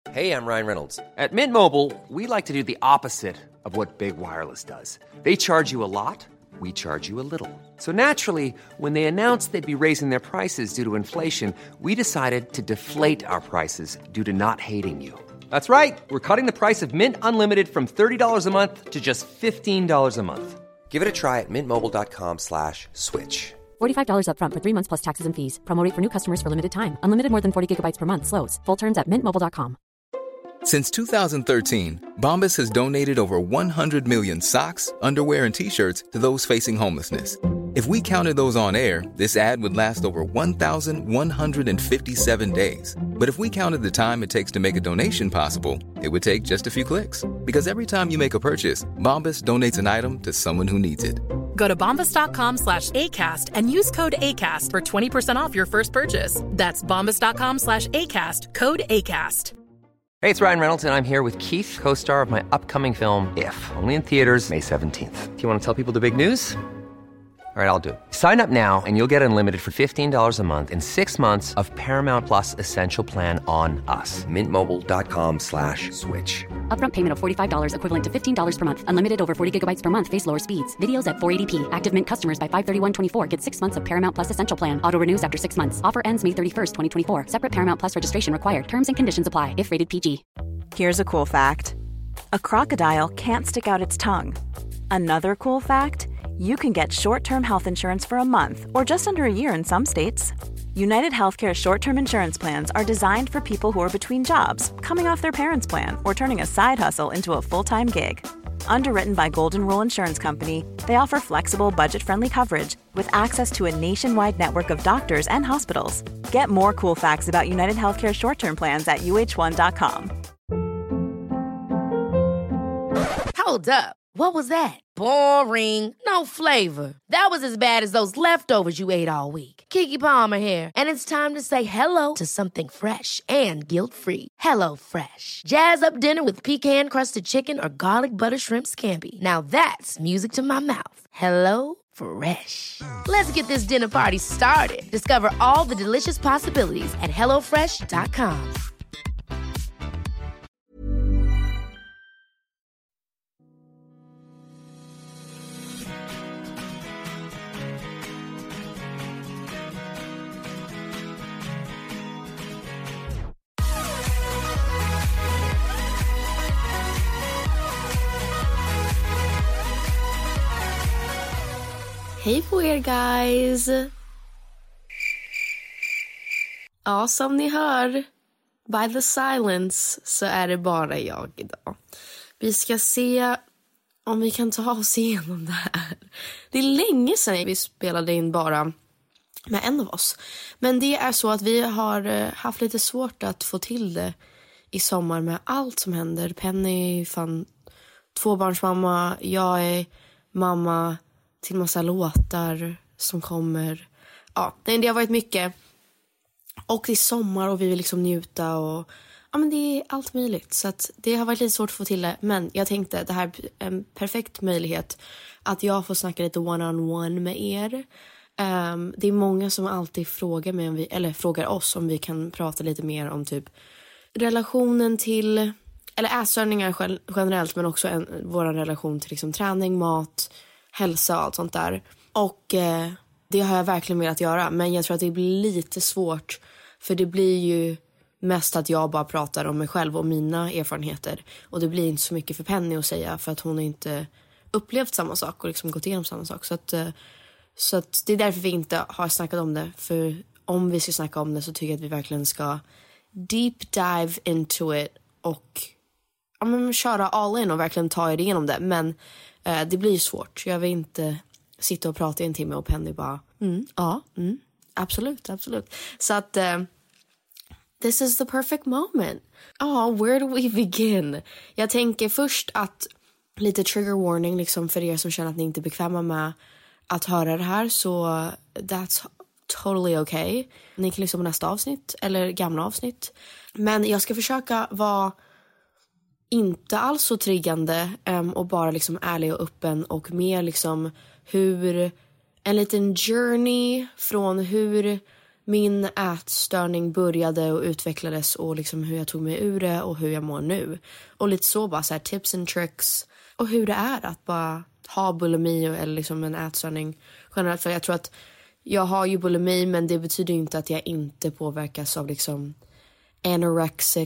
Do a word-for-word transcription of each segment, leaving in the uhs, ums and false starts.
Hey, I'm Ryan Reynolds. At Mint Mobile, we like to do the opposite of what Big Wireless does. They charge you a lot, we charge you a little. So naturally, when they announced they'd be raising their prices due to inflation, we decided to deflate our prices due to not hating you. That's right. We're cutting the price of Mint Unlimited from thirty dollars a month to just fifteen dollars a month. Give it a try at mintmobile.com slash switch. forty-five dollars up front for three months plus taxes and fees. Promo rate for new customers for limited time. Unlimited more than forty gigabytes per month slows. Full terms at mint mobile dot com. Since two thousand thirteen, Bombas has donated over one hundred million socks, underwear, and T-shirts to those facing homelessness. If we counted those on air, this ad would last over one thousand one hundred fifty-seven days. But if we counted the time it takes to make a donation possible, it would take just a few clicks. Because every time you make a purchase, Bombas donates an item to someone who needs it. Go to bombas.com slash ACAST and use code ACAST for twenty percent off your first purchase. That's bombas.com slash ACAST, code ACAST. Hey, it's Ryan Reynolds, and I'm here with Keith, co-star of my upcoming film, If, only in theaters May seventeenth. Do you want to tell people the big news? All right, I'll do it. Sign up now and you'll get unlimited for fifteen dollars a month and six months of Paramount Plus Essential Plan on us. Mintmobile.com slash switch. Upfront payment of forty-five dollars equivalent to fifteen dollars per month. Unlimited over forty gigabytes per month. Face lower speeds. Videos at four eighty p. Active Mint customers by five thirty-one twenty-four get six months of Paramount Plus Essential Plan. Auto renews after six months. Offer ends May thirty-first, twenty twenty-four. Separate Paramount Plus registration required. Terms and conditions apply if rated P G. Here's a cool fact. A crocodile can't stick out its tongue. Another cool fact, you can get short-term health insurance for a month or just under a year in some states. United Healthcare short-term insurance plans are designed for people who are between jobs, coming off their parents' plan, or turning a side hustle into a full-time gig. Underwritten by Golden Rule Insurance Company, they offer flexible, budget-friendly coverage with access to a nationwide network of doctors and hospitals. Get more cool facts about United Healthcare short-term plans at U H one dot com. Hold up. What was that? Boring. No flavor. That was as bad as those leftovers you ate all week. Keke Palmer here. And it's time to say hello to something fresh and guilt-free. Hello Fresh. Jazz up dinner with pecan-crusted chicken or garlic butter shrimp scampi. Now that's music to my mouth. Hello Fresh. Let's get this dinner party started. Discover all the delicious possibilities at hello fresh dot com. Hej på er guys! Ja, som ni hör, by the silence, så är det bara jag idag. Vi ska se om vi kan ta oss igenom det här. Det är länge sedan vi spelade in bara med en av oss. Men det är så att vi har haft lite svårt att få till det i sommar med allt som händer. Penny är fan tvåbarnsmamma, jag är mamma till massa låtar som kommer. Ja, det har varit mycket. Och det är sommar och vi vill liksom njuta och ja, men det är allt möjligt. Så att det har varit lite svårt att få till det. Men jag tänkte, det här är en perfekt möjlighet att jag får snacka lite one-on-one med er. Um, det är många som alltid frågar mig om vi, eller frågar oss om vi kan prata lite mer om typ relationen till, eller ätstörningar generellt, men också en, vår relation till liksom träning, mat, hälsa och allt sånt där. Och eh, det har jag verkligen velat göra. Men jag tror att det blir lite svårt. För det blir ju mest att jag bara pratar om mig själv och mina erfarenheter. Och det blir inte så mycket för Penny att säga. För att hon har inte upplevt samma sak och liksom gått igenom samma sak. Så att, eh, så att det är därför vi inte har snackat om det. För om vi ska snacka om det så tycker jag att vi verkligen ska deep dive into it. Och ja, men, köra all in och verkligen ta er igenom det. Men Uh, det blir svårt. Jag vill inte sitta och prata i en timme och Penny bara, mm, ja, mm, absolut, absolut. Så att, uh, this is the perfect moment. Ja, oh, where do we begin? Jag tänker först att lite trigger warning liksom för er som känner att ni inte är bekväma med att höra det här. Så that's totally okay. Ni kan liksom nästa avsnitt eller gamla avsnitt. Men jag ska försöka vara inte alls så triggande um, och bara liksom ärlig och öppen och mer liksom hur en liten journey från hur min ätstörning började och utvecklades och liksom hur jag tog mig ur det och hur jag mår nu. Och lite så bara så här tips and tricks och hur det är att bara ha bulimi eller liksom en ätstörning generellt. För jag tror att jag har ju bulimi, men det betyder inte att jag inte påverkas av liksom anorexic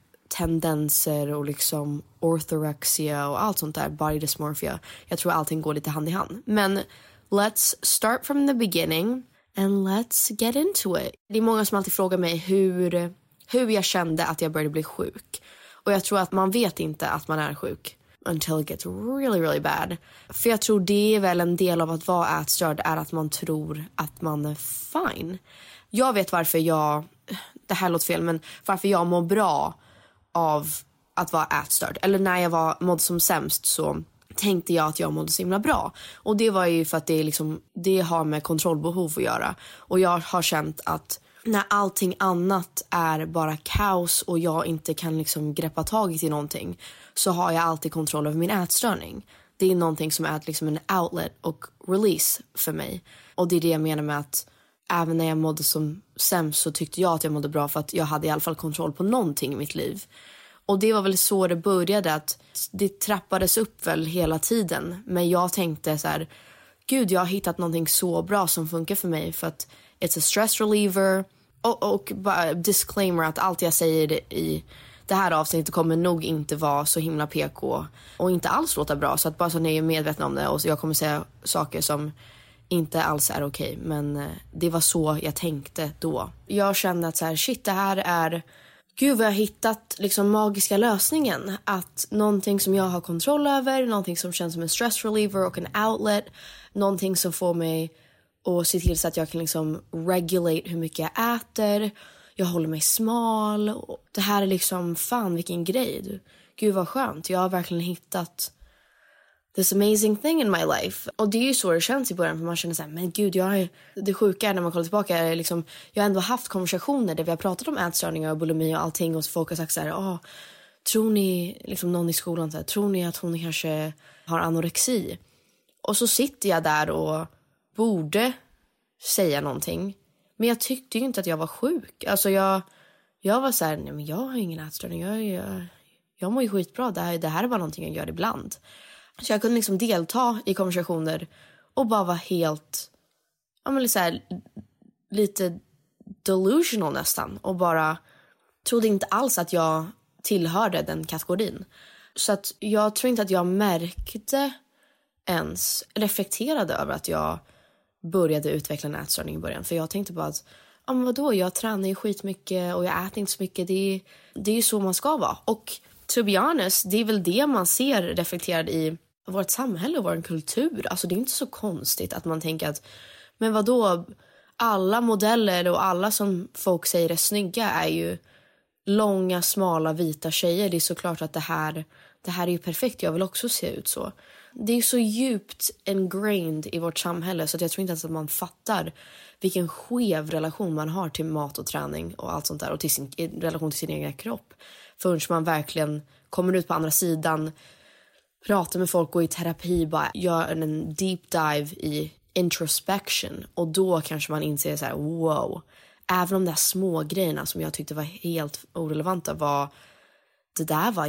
tendenser och liksom orthorexia och allt sånt där, body dysmorphia. Jag tror allting går lite hand i hand. Men let's start from the beginning and let's get into it. Det är många som alltid frågar mig hur, hur jag kände att jag började bli sjuk. Och jag tror att man vet inte att man är sjuk until it gets really, really bad. För jag tror det är väl en del av att vara ätstörd är att man tror att man är fine. Jag vet varför jag, det här låter fel, men varför jag mår bra av att vara ätstörd. Eller när jag var mådde som sämst så tänkte jag att jag mådde så himla bra. Och det var ju för att det, liksom, det har med kontrollbehov att göra. Och jag har känt att när allting annat är bara kaos och jag inte kan liksom greppa tag i någonting, så har jag alltid kontroll över min ätstörning. Det är någonting som är liksom en outlet och release för mig. Och det är det jag menar med att även när jag mådde som sämst så tyckte jag att jag mådde bra för att jag hade i alla fall kontroll på någonting i mitt liv. Och det var väl så det började, att det trappades upp väl hela tiden. Men jag tänkte så här, gud, jag har hittat någonting så bra som funkar för mig för att it's a stress reliever. Och, och bara disclaimer att allt jag säger i det här avsnittet kommer nog inte vara så himla P K och inte alls låta bra. Så att bara så ni är medvetna om det, och så jag kommer säga saker som inte alls är okej. Okay, men det var så jag tänkte då. Jag kände att så här, shit, det här är, gud vad jag har hittat liksom magiska lösningen. Att någonting som jag har kontroll över, någonting som känns som en stress reliever och en outlet, någonting som får mig att se till så att jag kan liksom regulate hur mycket jag äter. Jag håller mig smal. Det här är liksom, fan vilken grej. Gud vad skönt. Jag har verkligen hittat this amazing thing in my life. Och det är ju så det känns i början. För man känner så här, men gud, jag är, det sjuka är när man kollar tillbaka är liksom, jag har ändå haft konversationer där vi har pratat om ätstörningar och bulimi och allting. Och så folk har sagt så här, ah, tror ni, liksom någon i skolan så här, tror ni att hon kanske har anorexi? Och så sitter jag där och borde säga någonting. Men jag tyckte ju inte att jag var sjuk. Alltså jag, jag var så här, nej men jag har ingen ätstörning. Jag, jag, jag mår ju skitbra. Det här, det här är bara någonting jag gör ibland. Så jag kunde liksom delta i konversationer och bara vara helt, ja men så här, lite delusional nästan. Och bara trodde inte alls att jag tillhörde den kategorin. Så att jag tror inte att jag märkte ens, reflekterade över att jag började utveckla en ätstörning i början. För jag tänkte bara att, ja men vadå, jag tränar ju skitmycket och jag äter inte så mycket. Det är, det är ju så man ska vara. Och to be honest, det är väl det man ser reflekterad i vårt samhälle och vår kultur. Alltså det är inte så konstigt att man tänker att, men vadå, alla modeller och alla som folk säger är snygga är ju långa, smala, vita tjejer. Det är såklart att det här, det här är ju perfekt. Jag vill också se ut så. Det är så djupt ingrained i vårt samhälle så att jag tror inte ens att man fattar vilken skev relation man har till mat och träning och allt sånt där, och till sin relation till sin egen kropp. Förrän man verkligen kommer ut på andra sidan, pratar med folk, går i terapi, bara gör en deep dive i introspection, och då kanske man inser så här, wow, även de där små grejerna som jag tyckte var helt orelevanta, var det där var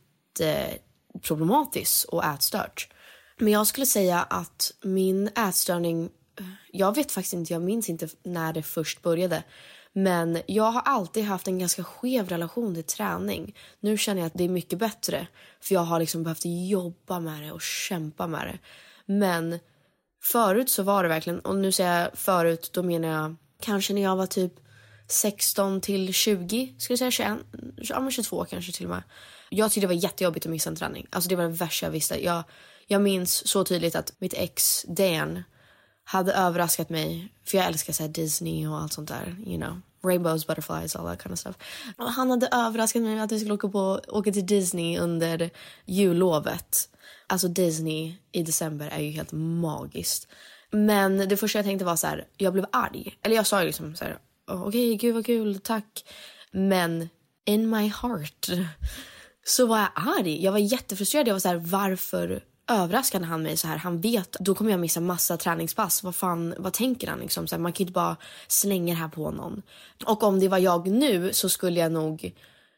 jätteproblematiskt och ätstört. Men jag skulle säga att min ätstörning, jag vet faktiskt inte, jag minns inte när det först började, men jag har alltid haft en ganska skev relation till träning. Nu känner jag att det är mycket bättre, för jag har liksom behövt jobba med det och kämpa med det. Men förut så var det verkligen, och nu säger jag förut, då menar jag kanske när jag var typ sexton till tjugo, skulle jag säga tjugoett, ja men tjugotvå kanske till och med. Jag tyckte det var jättejobbigt att missa en träning. Alltså det var det värsta jag visste. Jag, jag minns så tydligt att mitt ex Dan hade överraskat mig, för jag älskar så här Disney och allt sånt där, you know, rainbows, butterflies, all that kind of stuff. Och han hade överraskat mig att vi skulle åka på åka till Disney under jullovet. Alltså Disney i december är ju helt magiskt. Men det första jag tänkte var så här, jag blev arg. Eller jag sa ju liksom så här, okej, okay, gud vad kul, tack. Men in my heart så var jag arg. Jag var jättefrustrerad. Jag var så här, varför överraskar han mig så här. Han vet, då kommer jag missa massa träningspass. Vad fan, vad tänker han liksom? Så här, man kan inte bara slänga det här på någon. Och om det var jag nu så skulle jag nog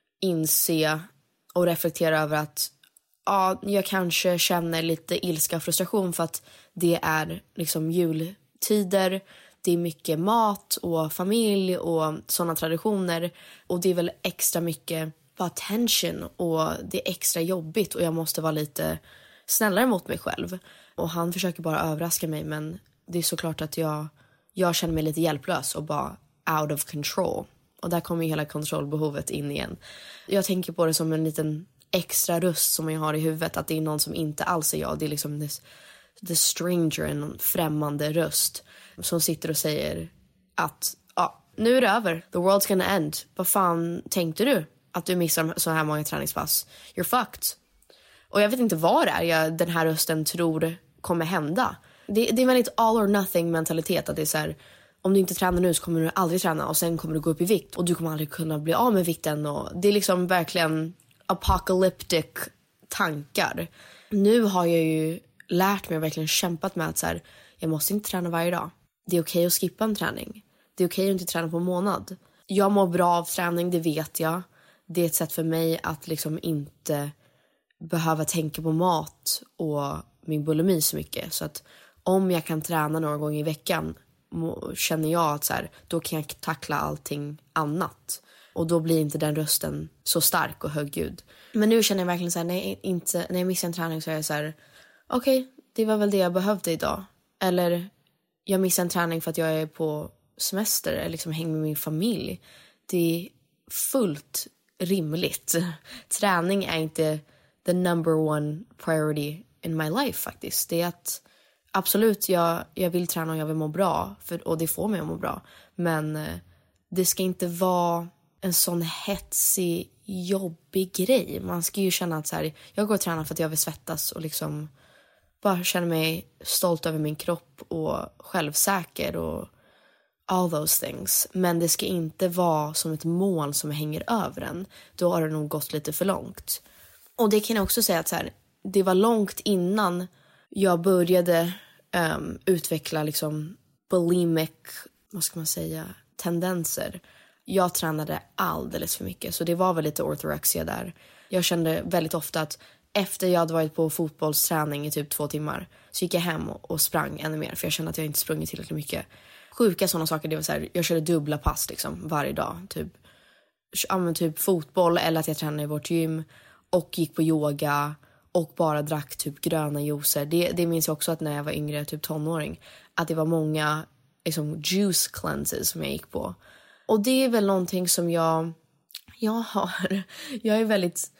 inse och reflektera över att ja, jag kanske känner lite ilska och frustration för att det är liksom jultider. Det är mycket mat och familj och sådana traditioner. Och det är väl extra mycket bara tension och det är extra jobbigt. Och jag måste vara lite snällare mot mig själv. Och han försöker bara överraska mig, men det är såklart att jag, jag känner mig lite hjälplös och bara out of control. Och där kommer ju hela kontrollbehovet in igen. Jag tänker på det som en liten extra röst som jag har i huvudet. Att det är någon som inte alls är jag. Det är liksom this, the stranger, en främmande röst som sitter och säger att ja, nu är det över. The world's gonna end. Vad fan tänkte du? Att du missar så här många träningspass. You're fucked. Och jag vet inte vad det är jag, den här rösten tror kommer hända. Det, det är väldigt all or nothing mentalitet. Att det är så här, om du inte tränar nu så kommer du aldrig träna. Och sen kommer du gå upp i vikt. Och du kommer aldrig kunna bli av med vikten. Och det är liksom verkligen apocalyptic tankar. Nu har jag ju lärt mig och verkligen kämpat med att så här, jag måste inte träna varje dag. Det är okej att skippa en träning. Det är okej att inte träna på en månad. Jag mår bra av träning, det vet jag. Det är ett sätt för mig att liksom inte behöva tänka på mat och min bulimi så mycket. Så att om jag kan träna några gånger i veckan känner jag att så här, då kan jag tackla allting annat. Och då blir inte den rösten så stark och högljudd. Men nu känner jag verkligen så här, när jag, inte, när jag missar en träning så är jag så här, okej, okay, det var väl det jag behövde idag. Eller jag missar en träning för att jag är på semester eller liksom hänger med min familj. Det är fullt rimligt. Träning är inte the number one priority in my life faktiskt. Det är att absolut, jag, jag vill träna och jag vill må bra. För, och det får mig att må bra. Men eh, det ska inte vara en sån hetsig, jobbig grej. Man ska ju känna att så här, jag går och tränar för att jag vill svettas och liksom bara känna mig stolt över min kropp och självsäker och all those things. Men det ska inte vara som ett mål som hänger över en. Då har det nog gått lite för långt. Och det kan jag också säga att så här, det var långt innan jag började um, utveckla liksom bulimic, vad ska man säga, tendenser. Jag tränade alldeles för mycket, så det var väl lite orthorexia där. Jag kände väldigt ofta att efter jag hade varit på fotbollsträning i typ två timmar så gick jag hem och, och sprang ännu mer, för jag kände att jag inte sprungit tillräckligt mycket. Sjuka sådana saker, det var så här, jag körde dubbla pass liksom varje dag, typ ja, men typ fotboll eller att jag tränade i vårt gym och gick på yoga och bara drack typ gröna juicer. Det, det minns jag också att när jag var yngre, typ tonåring, att det var många liksom juice cleanses som jag gick på. Och det är väl någonting som jag jag har jag är väldigt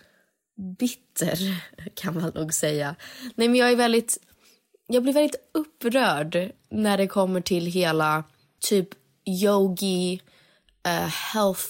bitter, kan man nog säga. Nej, men jag är väldigt jag blir väldigt upprörd när det kommer till hela typ yogi uh, health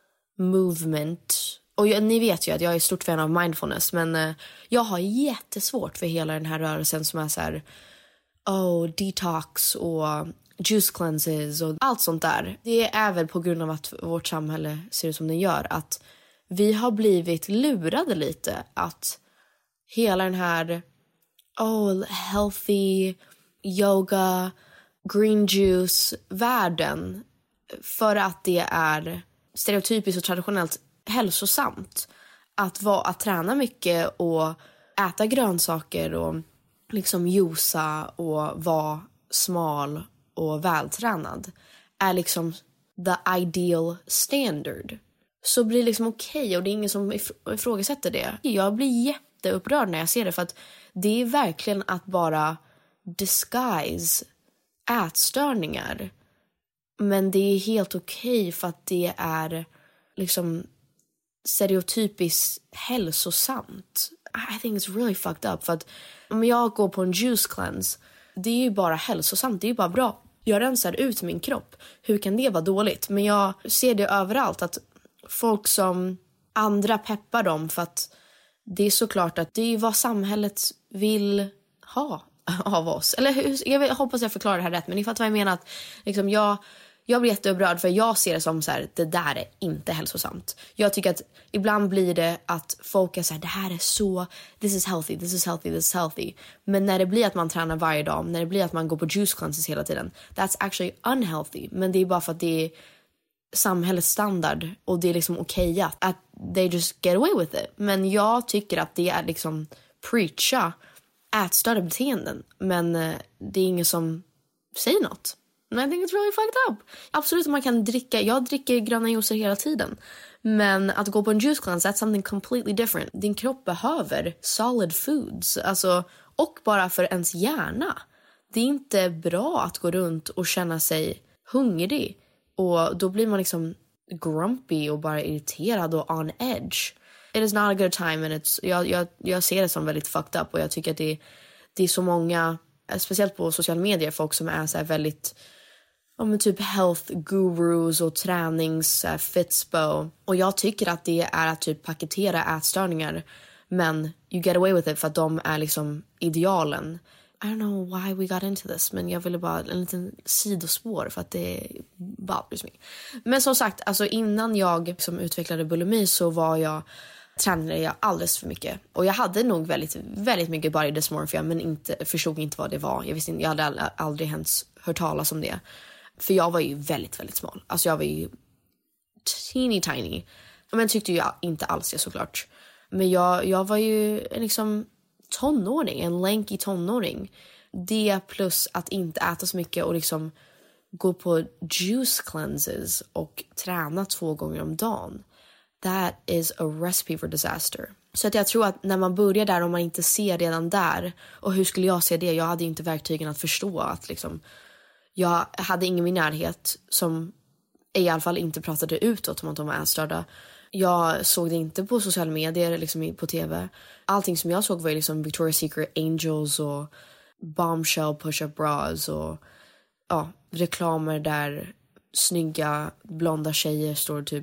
movement. Och jag, ni vet ju att jag är stort fan av mindfulness, men uh, jag har jättesvårt för hela den här rörelsen som är så här, oh, detox och juice cleanses och allt sånt där. Det är väl på grund av att vårt samhälle ser ut som den gör, att vi har blivit lurade lite att hela den här oh, healthy yoga, green juice världen, för att det är stereotypiskt och traditionellt hälsosamt att vara, att träna mycket och äta grönsaker och liksom juica och vara smal och vältränad är liksom the ideal standard. Så blir det liksom okej okay, och det är ingen som ifrågasätter det. Jag blir jätteupprörd när jag ser det, för att det är verkligen att bara disguise ätstörningar. Men det är helt okej okay för att det är liksom stereotypiskt hälsosamt. I think it's really fucked up. För att om jag går på en juice cleanse, det är ju bara hälsosamt, det är ju bara bra. Jag rensar ut min kropp. Hur kan det vara dåligt? Men jag ser det överallt, att folk som andra peppar dem, för att det är såklart att det är vad samhället vill ha av oss. Eller jag hoppas jag förklarar det här rätt, men ni fattar vad jag menar. Att liksom jag, jag blir jätteupprörd för jag ser det som så här, det där är inte hälsosamt. Jag tycker att ibland blir det att folk är så här, det här är så, this is healthy, this is healthy, this is healthy. Men när det blir att man tränar varje dag, när det blir att man går på juice cleanses hela tiden, that's actually unhealthy. Men det är bara för att det är samhällets standard och det är liksom okej att, att they just get away with it. Men jag tycker att det är liksom preacha ätstörda beteenden. Men eh, det är ingen som säger något. And I think it's really fucked up. Absolut, man kan dricka, jag dricker gröna juicer hela tiden. Men att gå på en juice cleanse, that's something completely different. Din kropp behöver solid foods. Alltså, och bara för ens hjärna. Det är inte bra att gå runt och känna sig hungrig. Och då blir man liksom grumpy och bara irriterad och on edge. It is not a good time. And it's, jag, jag, jag ser det som väldigt fucked up. Och jag tycker att det, det är så många, speciellt på sociala medier, folk som är så här väldigt, ja, men typ health gurus och tränings uh, fitspo. Och jag tycker att det är att typ paketera ätstörningar. Men you get away with it för att de är liksom idealen. I don't know why we got into this, men jag ville bara en liten sidospår för att det bothers me. Men som sagt, alltså innan jag som utvecklade bulimi så var jag, tränade jag alldeles för mycket. Och jag hade nog väldigt, väldigt mycket body dysmorphia, men inte, förstod inte vad det var. Jag visste inte, jag hade aldrig ens hört talas om det. För jag var ju väldigt, väldigt smal. Alltså jag var ju teeny tiny. Men tyckte jag inte alls det såklart. Men jag, jag var ju liksom tonåring, en lanky tonåring. Det plus att inte äta så mycket och liksom gå på juice cleanses och träna två gånger om dagen. That is a recipe for disaster. Så att jag tror att när man börjar där och man inte ser redan där, och hur skulle jag se det? Jag hade ju inte verktygen att förstå att liksom, jag hade ingen i min närhet som i alla fall inte pratade utåt om att de var ätstörda. Jag såg det inte på sociala medier, liksom på tv. Allting som jag såg var liksom Victoria's Secret Angels och Bombshell push-up bras och ja, reklamer där snygga blonda tjejer står typ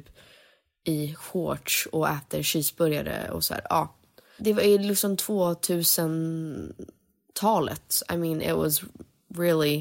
i shorts och äter cheeseburgare och så här. Ja, det var ju liksom tvåtusentalet. I mean, it was really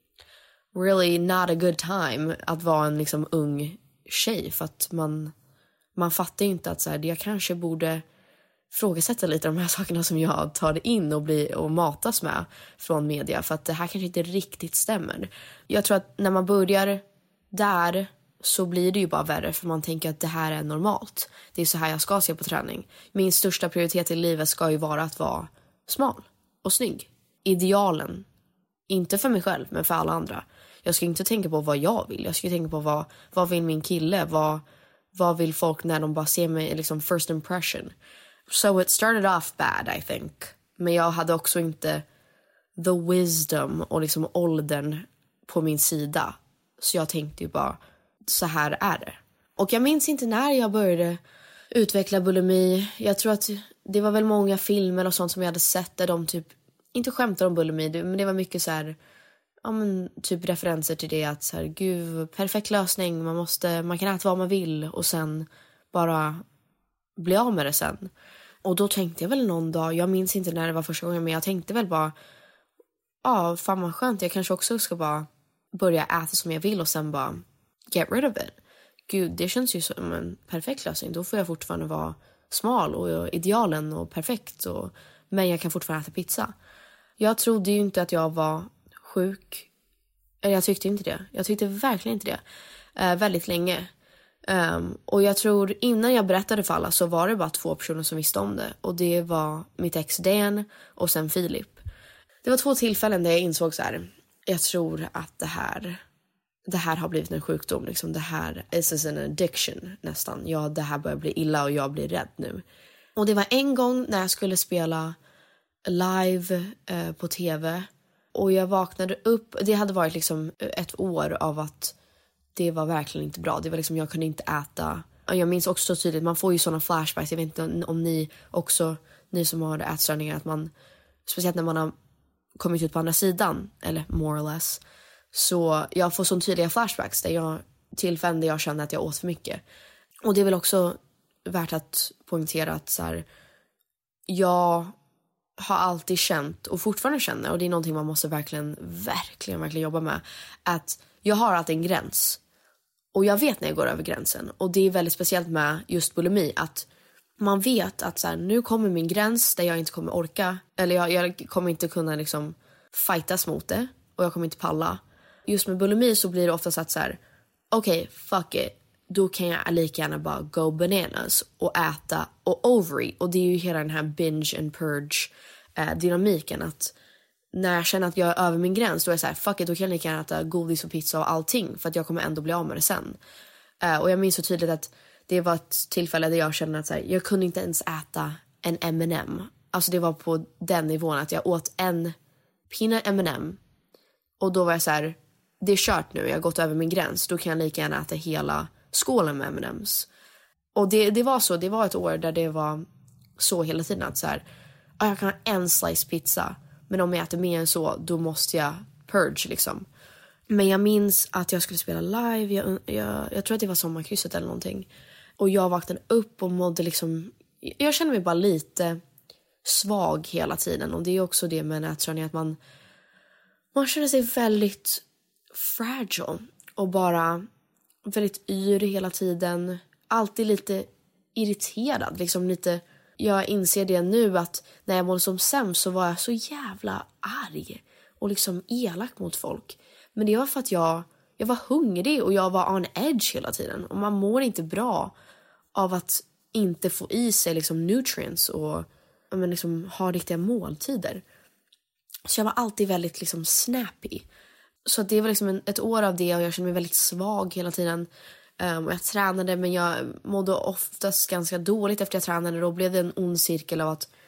really not a good time att vara en liksom ung tjej, för att man man fattar ju inte att så här, jag kanske borde frågasätta lite de här sakerna som jag tar in och blir och matas med från media, för att det här kanske inte riktigt stämmer. Jag tror att när man börjar där så blir det ju bara värre, för man tänker att det här är normalt. Det är så här jag ska se på träning. Min största prioritet i livet ska ju vara att vara smal och snygg. Idealen. Inte för mig själv, men för alla andra. Jag ska inte tänka på vad jag vill. Jag ska tänka på vad, vad vill min kille? Vad, vad vill folk när de bara ser mig, liksom first impression. So it started off bad, I think. Men jag hade också inte the wisdom och liksom åldern på min sida. Så jag tänkte ju bara, så här är det. Och jag minns inte när jag började utveckla bulimi. Jag tror att det var väl många filmer och sånt som jag hade sett där de typ inte skämtar om bulimi, men det var mycket så här, ja men typ referenser till det, att så här, gud, perfekt lösning, man måste, man kan äta vad man vill och sen bara bli av med det sen. Och då tänkte jag väl någon dag, jag minns inte när det var första gången, men jag tänkte väl bara, ja, fan vad skönt, jag kanske också ska bara börja äta som jag vill och sen bara get rid of it. Gud, det känns ju som en perfekt lösning. Då får jag fortfarande vara smal och idealen och perfekt, och, men jag kan fortfarande äta pizza. Jag trodde ju inte att jag var sjuk. Eller jag tyckte inte det. Jag tyckte verkligen inte det. Uh, väldigt länge. Um, och jag tror innan jag berättade för alla så var det bara två personer som visste om det. Och det var mitt ex Dan och sen Filip. Det var två tillfällen där jag insåg så här, jag tror att det här det här har blivit en sjukdom. Liksom det här is an addiction nästan. Ja, det här börjar bli illa och jag blir rädd nu. Och det var en gång när jag skulle spela live eh, på tv. Och jag vaknade upp. Det hade varit liksom ett år av att det var verkligen inte bra. Det var liksom, jag kunde inte äta. Och jag minns också så tydligt, man får ju sådana flashbacks. Jag vet inte om ni också, ni som har ätstörningar, att man, speciellt när man har kommit ut på andra sidan, eller more or less, så jag får så tydliga flashbacks där jag, tillfällen där jag känner att jag åt för mycket. Och det är väl också värt att poängtera att så här, jag har alltid känt och fortfarande känner, och det är någonting man måste verkligen, verkligen, verkligen jobba med, att jag har alltid en gräns. Och jag vet när jag går över gränsen. Och det är väldigt speciellt med just bulimi. Att man vet att så här, nu kommer min gräns där jag inte kommer orka. Eller jag, jag kommer inte kunna liksom fightas mot det. Och jag kommer inte palla. Just med bulimi så blir det ofta så att så här, okej, okay, fuck it. Då kan jag lika gärna bara go bananas och äta och overeat. Och det är ju hela den här binge and purge eh, dynamiken. Att när jag känner att jag är över min gräns, då är jag så här, fuck it, då kan jag lika gärna äta godis och pizza och allting. För att jag kommer ändå bli av med det sen. Eh, och jag minns så tydligt att det var ett tillfälle där jag kände att så här, jag kunde inte ens äta en M and M. Alltså det var på den nivån att jag åt en pinne M and M. Och då var jag så här, det är kört nu, jag har gått över min gräns. Då kan jag lika gärna äta hela skålen med M and M's. Och det, det var så, det var ett år där det var så hela tiden att så här, jag kan ha en slice pizza, men om jag äter mer än så, då måste jag purge liksom. Men jag minns att jag skulle spela live, jag, jag, jag tror att det var sommarkrysset eller någonting. Och jag vaknade upp och mådde liksom, jag kände mig bara lite svag hela tiden. Och det är också det med en ätstörning, att man man känner sig väldigt fragile och bara väldigt yr hela tiden. Alltid lite irriterad. Liksom lite, jag inser det nu att när jag mådde som sämst så var jag så jävla arg. Och liksom elak mot folk. Men det var för att jag, jag var hungrig och jag var on edge hela tiden. Och man mår inte bra av att inte få i sig liksom nutrients och men liksom, ha riktiga måltider. Så jag var alltid väldigt liksom snappy. Så det var liksom en, ett år av det och jag kände mig väldigt svag hela tiden. Um, och jag tränade, men jag mådde oftast ganska dåligt efter jag tränade. Då blev det en ond cirkel av att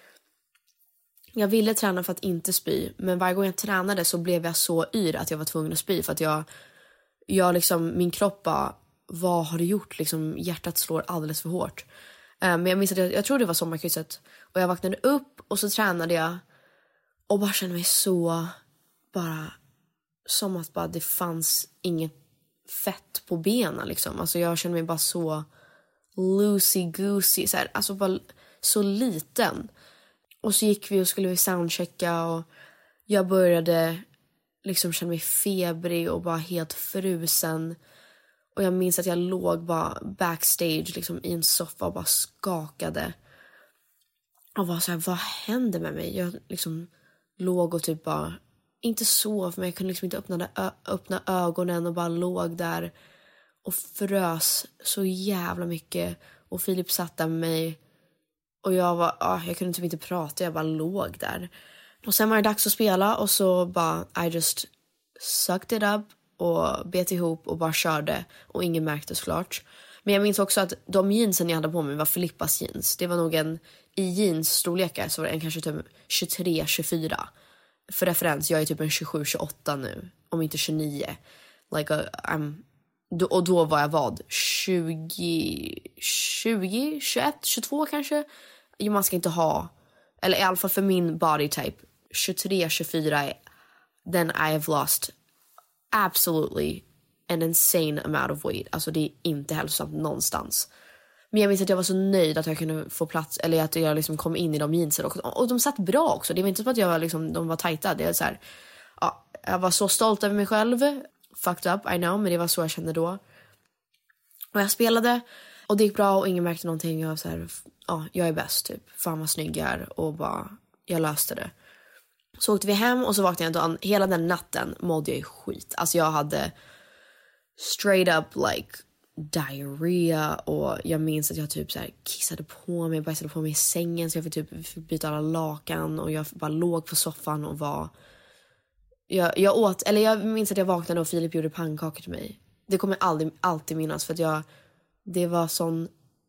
jag ville träna för att inte spy. Men varje gång jag tränade så blev jag så yr att jag var tvungen att spy. För att jag, jag liksom, min kropp bara, vad har du gjort? Liksom, hjärtat slår alldeles för hårt. Um, men jag minns att jag, jag tror det var sommarkrysset. Och jag vaknade upp och så tränade jag. Och bara kände mig så, bara som att bara det fanns inget fett på benen liksom. Alltså jag kände mig bara så loosey-goosey, så här, alltså bara så liten. Och så gick vi och skulle vi soundchecka och jag började liksom känna mig febrig och bara helt frusen. Och jag minns att jag låg bara backstage liksom i en soffa och bara skakade. Och var så här, vad hände med mig? Jag liksom låg och typ bara, inte sov, men jag kunde liksom inte öppna, ö- öppna ögonen och bara låg där och frös så jävla mycket. Och Filip satt där med mig och jag var, ah, jag kunde typ inte prata, jag bara låg där. Och sen var det dags att spela och så bara, I just sucked it up och bet ihop och bara körde och ingen märkte såklart. Men jag minns också att de jeansen jag hade på mig var Filippas jeans. Det var nog en, i jeans storlekar så var det en kanske typ tjugotre tjugofyra. För referens, jag är typ en tjugosju tjugoåtta nu, om inte tjugonio. Like a, I'm, då, och då var jag vad? tjugo, tjugo, tjugoett, tjugotvå kanske? Man ska inte ha, eller i alla fall för min body type, tjugotre tjugofyra, then I have lost absolutely an insane amount of weight. Alltså det är inte hälsosamt någonstans. Men jag minns att jag var så nöjd att jag kunde få plats, eller att jag liksom kom in i de jeansen och, och de satt bra också. Det var inte så att jag var liksom, de var tajta. Det är så här, ja, jag var så stolt över mig själv. Fucked up, I know, men det var så jag kände då. Och jag spelade och det gick bra och ingen märkte någonting. Jag var så här, ja, jag är bäst typ. Fan vad snygg jag är, och bara, jag löste det. Så åkte vi hem och så vaknade jag dagen. Hela den natten mådde jag i skit. Alltså jag hade straight up like diarrhea, och jag minns att jag typ så här kissade på mig, bajsade på mig i sängen, så jag fick typ fick byta alla lakan och jag bara låg på soffan och var jag, jag åt, eller jag minns att jag vaknade och Filip gjorde pannkakor till mig. Det kommer jag aldrig, alltid minnas, för att jag, det var sån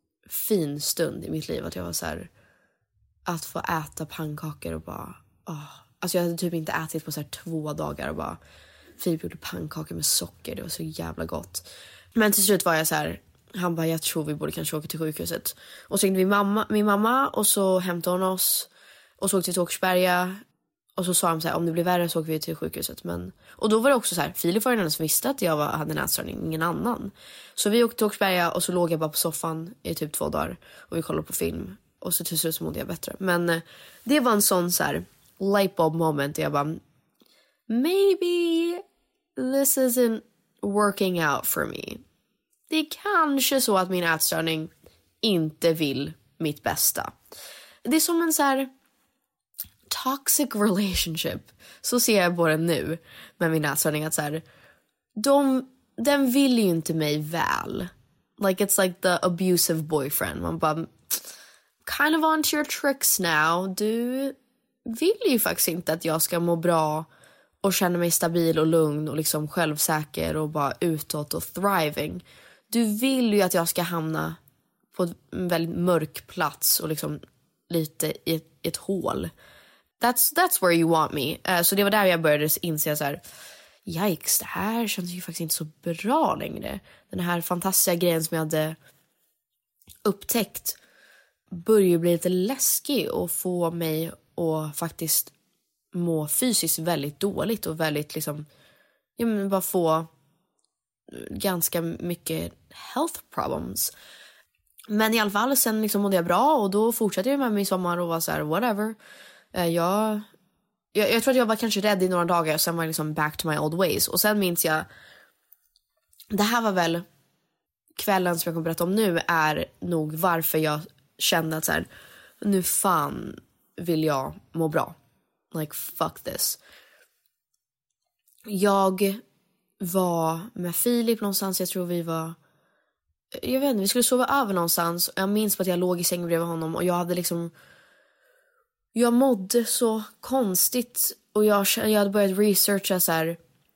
fin stund i mitt liv att jag var så här, att få äta pannkakor och bara åh. Alltså jag hade typ inte ätit på så här två dagar och bara Filip gjorde pannkakor med socker, det var så jävla gott. Men till slut var jag så här, han bara, jag tror vi borde kanske åka till sjukhuset. Och så ringde vi mamma, min mamma och så hämtade hon oss. Och så åkte vi till Åkersberga. Och så sa de så här, om det blir värre så åker vi till sjukhuset. Men, och då var det också så här, Filip var den enda som visste att jag var, hade en ätstörning, ingen annan. Så vi åkte till Åkersberga och så låg jag bara på soffan i typ två dagar. Och vi kollade på film. Och så till slut så mådde jag bättre. Men det var en sån så här light bulb moment där jag bara, maybe this isn't working out for me. Det är kanske så att min ätstörning inte vill mitt bästa. Det är som en så här toxic relationship. Så ser jag på den nu med min ätstörning. Att så här, de, den vill ju inte mig väl. Like it's like the abusive boyfriend. Man bara, kind of onto your tricks now. Du vill ju faktiskt inte att jag ska må bra och känna mig stabil och lugn och liksom självsäker och bara utåt och thriving. Du vill ju att jag ska hamna på en väldigt mörk plats och liksom lite i ett, ett hål. That's, that's where you want me. Uh, så det var där jag började inse så här, yikes, det här känns ju faktiskt inte så bra längre. Den här fantastiska grejen som jag hade upptäckt börjar bli lite läskig och få mig att faktiskt må fysiskt väldigt dåligt och väldigt liksom, ja, men bara få ganska mycket health problems. Men i alla fall sen liksom mådde jag bra och då fortsatte jag med mig i sommar och var så här, whatever. Uh, jag, jag jag tror att jag var kanske rädd i några dagar och sen var jag liksom back to my old ways. Och sen minns jag, det här var väl kvällen som jag kommer berätta om nu, är nog varför jag kände att så här, nu fan vill jag må bra. Like fuck this. Jag var med Filip någonstans, jag tror vi var, jag vet inte, vi skulle sova över någonstans. Jag minns på att jag låg i sängen bredvid honom och jag hade liksom, jag mådde så konstigt och jag, jag hade börjat researcha så här,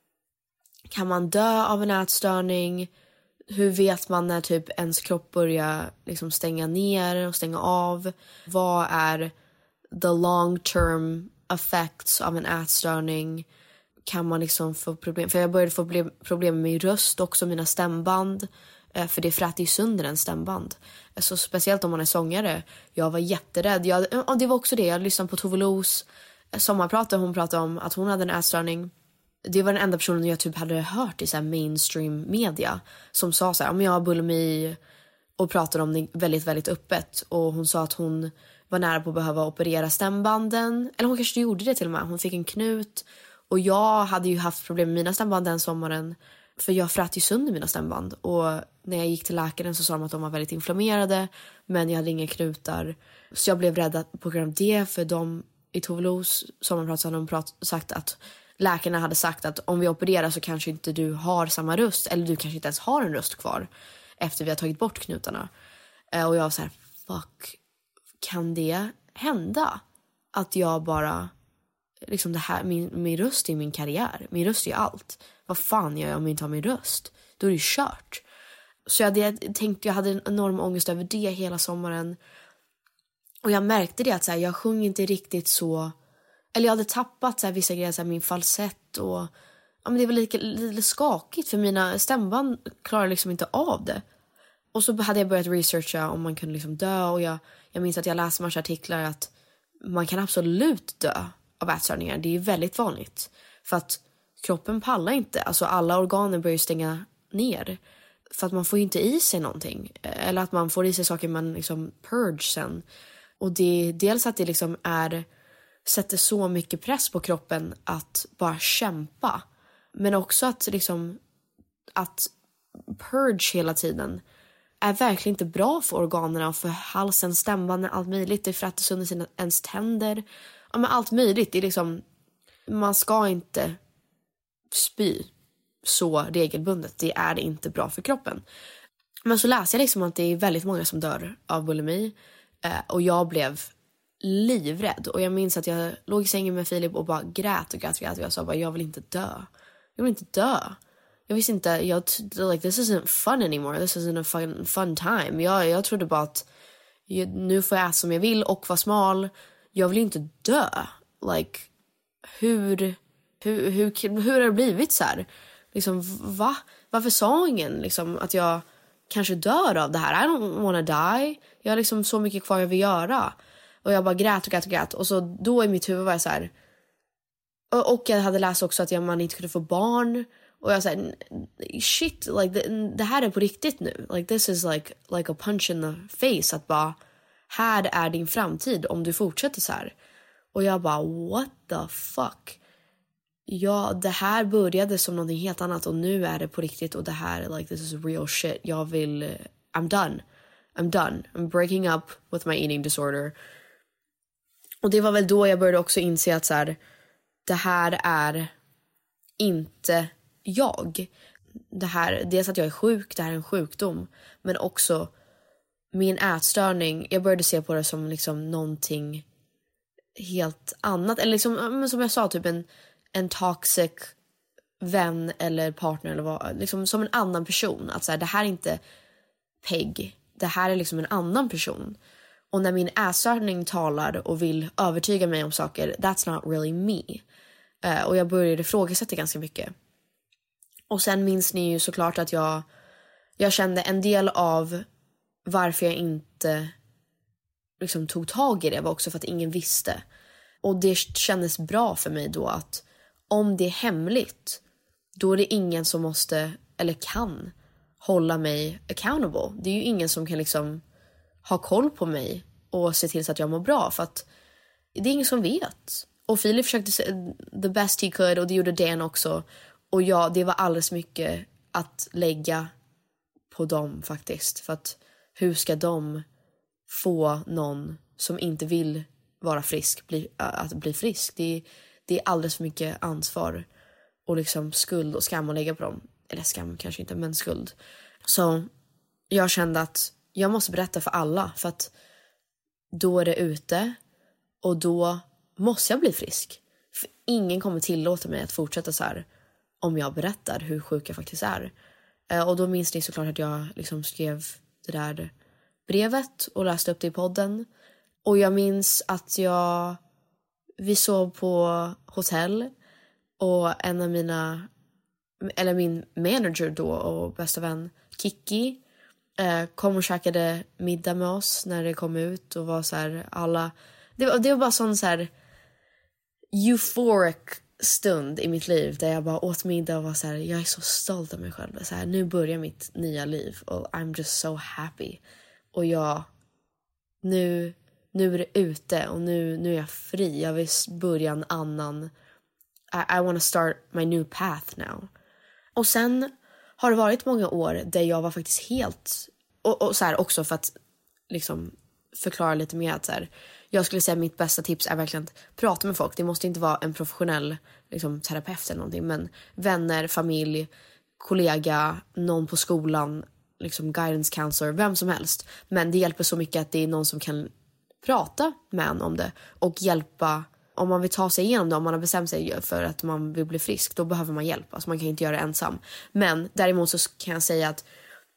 kan man dö av en ätstörning? Hur vet man när typ ens kropp börjar liksom stänga ner och stänga av? Vad är the long term effects av en ätstörning? Kan man liksom få problem? För jag började få problem med min röst också, mina stämband. För det fräter ju sönder en stämband. Så speciellt om man är sångare. Jag var jätterädd. Jag, och det var också det. Jag lyssnade på Tove Los sommarpratade. Hon pratade om att hon hade en ätstörning. Det var den enda personen jag typ hade hört i så här mainstream media som sa så här, om jag har bulimi, och pratade om det väldigt, väldigt öppet. Och hon sa att hon var nära på att behöva operera stämbanden. Eller hon kanske gjorde det till och med. Hon fick en knut. Och jag hade ju haft problem med mina stämband den sommaren. För jag frät ju sönder mina stämband. Och när jag gick till läkaren så sa de att de var väldigt inflammerade. Men jag hade inga knutar. Så jag blev rädd på grund av det. För de i Tove Los sommarprat så hade de prat, sagt att läkarna hade sagt att om vi opererar så kanske inte du har samma röst. Eller du kanske inte ens har en röst kvar efter vi har tagit bort knutarna. Och jag var så här, fuck, kan det hända? Att jag bara, liksom det här, min, min röst är min karriär. Min röst är allt. Vad fan gör jag om jag inte har min röst? Då är det kört. Så jag hade tänkt, jag hade en enorm ångest över det hela sommaren. Och jag märkte det att så här, jag sjöng inte riktigt så. Eller jag hade tappat så här, vissa grejer, så här, min falsett. Och ja, men det var lite, lite skakigt. För mina stämband klarar liksom inte av det. Och så hade jag börjat researcha om man kunde liksom dö. Och jag, jag minns att jag läste massa artiklar att man kan absolut dö av ätstörningar. Det är väldigt vanligt. För att kroppen pallar inte. Alltså alla organer börjar stänga ner. För att man får inte i sig någonting. Eller att man får i sig saker man liksom purge sen. Och det är dels att det liksom är, sätter så mycket press på kroppen att bara kämpa. Men också att liksom att purge hela tiden är verkligen inte bra för organerna och för halsen, stämbanden, allt möjligt. Det fräter sönder sina ens tänder. Ja, men allt möjligt. Det är liksom, man ska inte spy så regelbundet. Det är inte bra för kroppen. Men så läser jag liksom att det är väldigt många som dör av bulimi. Eh, och jag blev livrädd. Och jag minns att jag låg i sängen med Filip och bara grät och grät och grät. Och jag sa bara, jag vill inte dö. Jag vill inte dö. Jag visste inte, jag, like, this isn't fun anymore. This isn't a fun, fun time. Jag, jag trodde bara att jag, nu får jag äta som jag vill och vara smal. Jag vill inte dö. Like, hur, hur, hur, hur har det blivit så här? Liksom, va? Varför sa ingen liksom, att jag kanske dör av det här? I don't wanna die. Jag har liksom så mycket kvar jag vill göra. Och jag bara grät och grät och grät. Och så då i mitt huvud var jag så här. Och, och jag hade läst också att jag, man inte kunde få barn. Och jag sa, shit, like, det, det här är på riktigt nu. Like, this is like, like a punch in the face. Att bara, här är din framtid om du fortsätter så här. Och jag bara, what the fuck? ja, det här började som någonting helt annat och nu är det på riktigt och det här, like, this is real shit. Jag vill, I'm done. I'm done. I'm breaking up with my eating disorder. Och det var väl då jag började också inse att så här, det här är inte jag. Det här, dels att jag är sjuk, det här är en sjukdom. Men också min ätstörning, jag började se på det som liksom någonting helt annat. Eller liksom, som jag sa, typ en, en toxic vän eller partner. Eller vad, liksom som en annan person. Att så här, det här är inte Peg. Det här är liksom en annan person. Och när min ätstörning talar och vill övertyga mig om saker, that's not really me. Uh, och jag började ifrågasätta ganska mycket. Och sen minns ni ju såklart att jag, jag kände en del av varför jag inte liksom tog tag i det var också för att ingen visste. Och det kändes bra för mig då att om det är hemligt, då är det ingen som måste eller kan hålla mig accountable. Det är ju ingen som kan liksom ha koll på mig och se till så att jag mår bra, för att det är ingen som vet. Och Filip försökte the best he could och det gjorde Dan också. Och ja, det var alldeles mycket att lägga på dem faktiskt. För att hur ska de få någon som inte vill vara frisk bli, att bli frisk? Det är, det är alldeles för mycket ansvar och liksom skuld och skam att lägga på dem. Eller skam kanske inte, men skuld. Så jag kände att jag måste berätta för alla, för att då är det ute och då måste jag bli frisk. För ingen kommer tillåta mig att fortsätta så här om jag berättar hur sjuk jag faktiskt är. Och då minns ni såklart att jag liksom skrev det där brevet och läste upp det i podden. Och jag minns att jag vi sov på hotell och en av mina, eller min manager då och bästa vän Kiki eh, kom och käkade middag med oss när det kom ut och var så här alla, det var, det var bara sån så här euphoric stund i mitt liv där jag bara åt middag och var så här, jag är så stolt av mig själv, så här, nu börjar mitt nya liv och I'm just so happy. Och jag nu nu är det ute och nu nu är jag fri. Jag vill börja en annan, I, I want to start my new path now. Och sen har det varit många år där jag var faktiskt helt och, och så här också för att liksom förklara lite mer att så här, jag skulle säga att mitt bästa tips är verkligen att prata med folk. Det måste inte vara en professionell liksom, terapeut eller någonting, men vänner, familj, kollega, någon på skolan, liksom guidance counselor, vem som helst. Men det hjälper så mycket att det är någon som kan prata med en om det och hjälpa om man vill ta sig igenom det. Om man har bestämt sig för att man vill bli frisk, då behöver man hjälp. Alltså man kan inte göra det ensam. Men däremot så kan jag säga att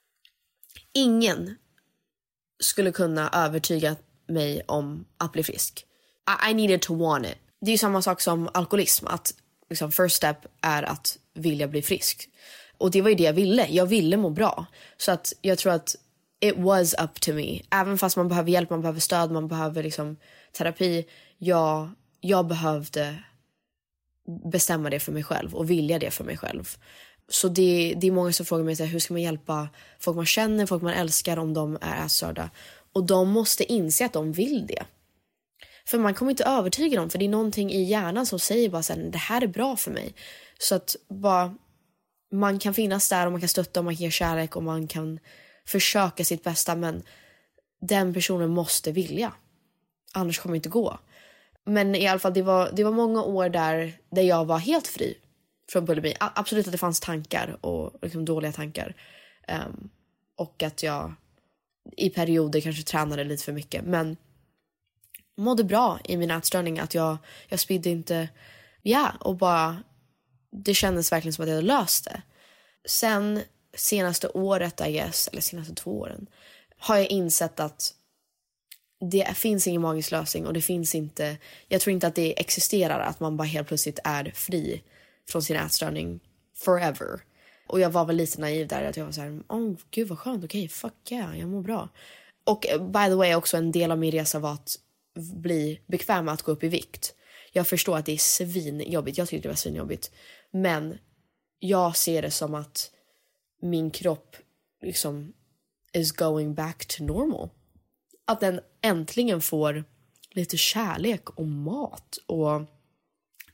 ingen skulle kunna övertyga mig om att bli frisk. I, I needed to want it. Det är ju samma sak som alkoholism. Att liksom, first step är att vilja bli frisk. Och det var ju det jag ville. Jag ville må bra. Så att jag tror att it was up to me. Även fast man behöver hjälp, man behöver stöd, man behöver liksom terapi. Jag, jag behövde bestämma det för mig själv och vilja det för mig själv. Så det, det är många som frågar mig så här, hur ska man hjälpa folk man känner, folk man älskar om de är ätstörda. Och de måste inse att de vill det. För man kommer inte övertyga dem, för det är någonting i hjärnan som säger bara så här, det här är bra för mig. Så att bara man kan finnas där och man kan stötta och man kan ge kärlek och man kan försöka sitt bästa, men den personen måste vilja. Annars kommer det inte gå. Men i alla fall, det var, det var många år där, där jag var helt fri från bulimi. Absolut att det fanns tankar och liksom dåliga tankar. Um, och att jag i perioder kanske tränade lite för mycket. Men mådde bra i min ätstörning. Att jag, jag spydde inte. Ja, och bara det kändes verkligen som att jag hade löst det. Sen senaste året, I guess, eller senaste två åren, har jag insett att det finns ingen magisk lösning och det finns inte, jag tror inte att det existerar att man bara helt plötsligt är fri från sin ätstörning forever. Och jag var väl lite naiv där, att jag var så här, åh oh, gud vad skönt, okej, okay, fuck yeah, jag mår bra. Och by the way, också en del av min resa var att bli bekväm med att gå upp i vikt. Jag förstår att det är svinjobbigt, jag tyckte det var svinjobbigt, men jag ser det som att min kropp liksom is going back to normal. Att den äntligen får lite kärlek och mat och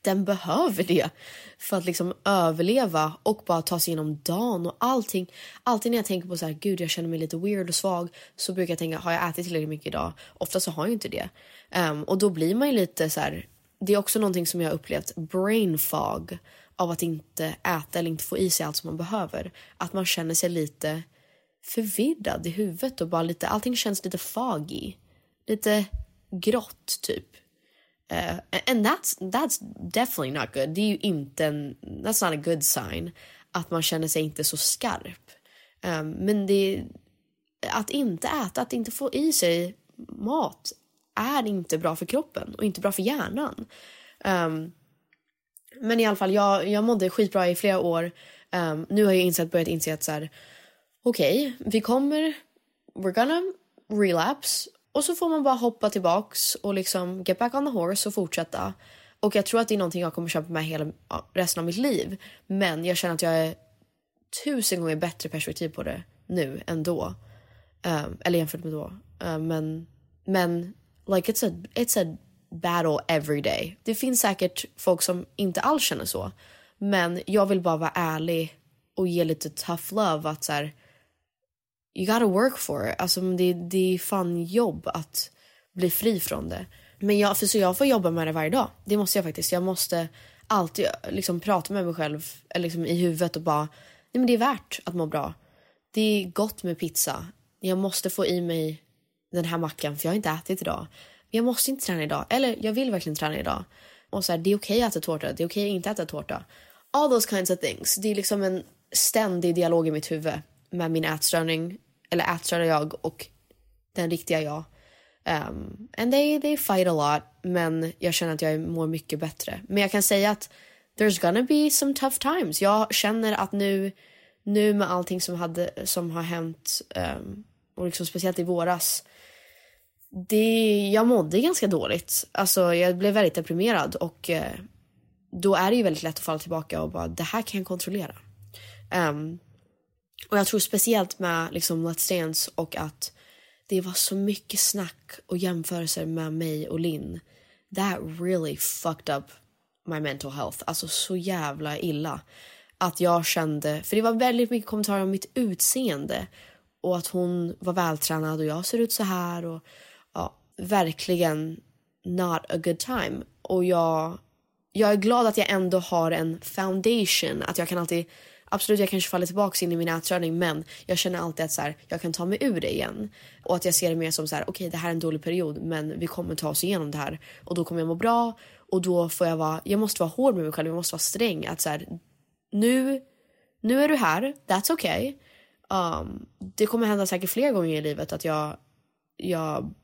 den behöver det för att liksom överleva och bara ta sig igenom dagen och allting. Alltid när jag tänker på så här, gud jag känner mig lite weird och svag, så brukar jag tänka, har jag ätit tillräckligt mycket idag? Ofta så har jag inte det. Um, och då blir man ju lite så här, det är också någonting som jag har upplevt, brain fog, av att inte äta eller inte få i sig allt som man behöver. Att man känner sig lite förvirrad i huvudet och bara lite, allting känns lite foggy. Lite grått typ. Uh, and that's that's definitely not good. Det är ju inte en, that's not a good sign att man känner sig inte så skarp. Um, men det, att inte äta, att inte få i sig mat är inte bra för kroppen och inte bra för hjärnan. Um, men i alla fall, jag, jag mådde skitbra i flera år. Um, nu har jag insett, börjat inse att så här, okej, okay, vi kommer, we're gonna relapse. Och så får man bara hoppa tillbaks och liksom get back on the horse och fortsätta. Och jag tror att det är någonting jag kommer köpa med hela resten av mitt liv. Men jag känner att jag är tusen gånger bättre perspektiv på det nu än då. Um, eller jämfört med då. Um, men, men like it's a, it's a battle every day. Det finns säkert folk som inte alls känner så. Men jag vill bara vara ärlig och ge lite tough love. Att så här, you gotta work for it. Alltså det, det är fan jobb att bli fri från det. Men jag, för så jag får jobba med det varje dag. Det måste jag faktiskt. Jag måste alltid liksom prata med mig själv eller liksom i huvudet och bara, nej men det är värt att må bra. Det är gott med pizza. Jag måste få i mig den här mackan för jag har inte ätit idag. Jag måste inte träna idag. Eller jag vill verkligen träna idag. Och så här, det är okej att äta tårta. Det är okej att inte äta tårta. All those kinds of things. Det är liksom en ständig dialog i mitt huvud med min ätstörning. Eller ätstörda jag och den riktiga jag. Um, and they, they fight a lot. Men jag känner att jag mår mycket bättre. Men jag kan säga att there's gonna be some tough times. Jag känner att nu, nu med allting som, hade, som har hänt um, och liksom speciellt i våras, det, jag mådde ganska dåligt. Alltså jag blev väldigt deprimerad och uh, då är det ju väldigt lätt att falla tillbaka och bara, det här kan jag kontrollera. Um, och jag tror speciellt med liksom Let's Dance och att det var så mycket snack och jämförelser med mig och Linn. That really fucked up my mental health. Alltså så jävla illa. Att jag kände, för det var väldigt mycket kommentarer om mitt utseende. Och att hon var vältränad och jag ser ut så här. Och ja, verkligen not a good time. Och jag, jag är glad att jag ändå har en foundation. Att jag kan alltid, absolut jag kanske faller tillbaka in i min ätstörning. Men jag känner alltid att så här, jag kan ta mig ur det igen. Och att jag ser det mer som så här, okej okay, det här är en dålig period. Men vi kommer ta oss igenom det här. Och då kommer jag må bra. Och då får jag vara, jag måste vara hård med mig själv. Jag måste vara sträng. Att så här, nu, nu är du här. That's okay. Um, det kommer hända säkert fler gånger i livet att jag, jag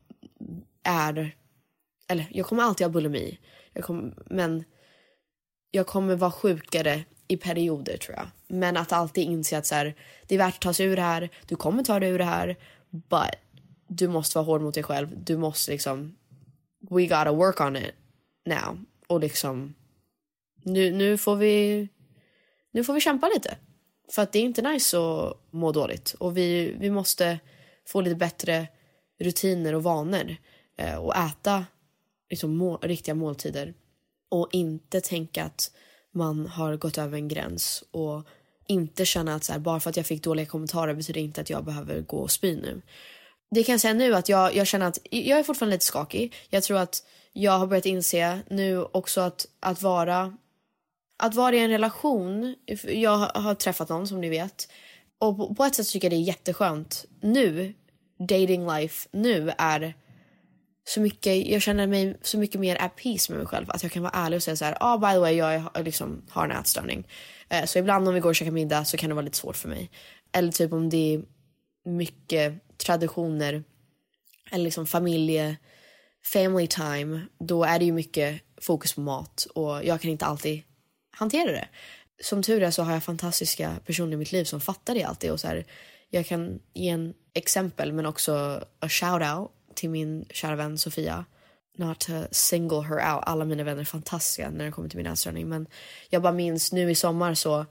är, eller jag kommer alltid ha bulimi. Jag kommer, men jag kommer vara sjukare i perioder tror jag. Men att alltid inse att så här, det är värt att ta sig ur det här. Du kommer ta dig ur det här. But du måste vara hård mot dig själv. Du måste liksom, we gotta work on it now. Och liksom, nu, nu får vi, nu får vi kämpa lite. För att det är inte nice att må dåligt. Och vi, vi måste få lite bättre rutiner och vanor. Eh, och äta liksom, må, riktiga måltider. Och inte tänka att man har gått över en gräns. Och inte känna att så här, bara för att jag fick dåliga kommentarer betyder inte att jag behöver gå och spy nu. Det kan jag säga nu att jag, jag känner att jag är fortfarande lite skakig. Jag tror att jag har börjat inse nu också att, att vara... Att vara i en relation, jag har träffat någon som ni vet. Och på ett sätt tycker jag det är jätteskönt. Nu, dating life, nu är så mycket, jag känner mig så mycket mer at peace med mig själv. Att jag kan vara ärlig och säga så här, ah by the way, jag liksom har en ätstörning. Så ibland om vi går och käkar middag så kan det vara lite svårt för mig. Eller typ om det är mycket traditioner eller liksom familje, family time, då är det ju mycket fokus på mat. Och jag kan inte alltid hantera det. Som tur är så har jag fantastiska personer i mitt liv som fattar det alltid. Och så här, jag kan ge en exempel men också a shout out till min kära vän Sofia. Not to single her out. Alla mina vänner är fantastiska när det kommer till min ätstörning. Men jag bara minns nu i sommar så